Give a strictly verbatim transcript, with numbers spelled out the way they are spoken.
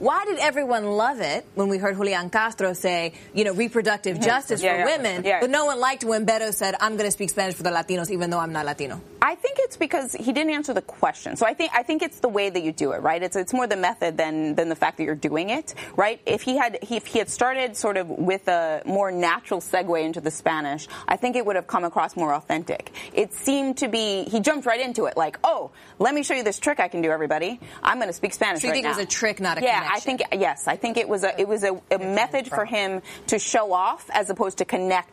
why did everyone love it when we heard Julian Castro say, you know, reproductive justice yeah, for yeah. women, yeah. but no one liked when Beto said, I'm going to speak Spanish for the Latinos, even though I'm not Latino? I think it's because he didn't answer the question. So I think I think it's the way that you do it, right? It's it's more the method than than the fact that you're doing it, right? If he had he, if he had started sort of with a more natural segue into the Spanish, I think it would have come across more authentic. It seemed to be he jumped right into it, like, oh, let me show you this trick I can do, everybody. I'm going to speak Spanish so you right think now. it was a trick, not a yeah, connection? I think yes, I think it was a it was a, a method for him to show off as opposed to connect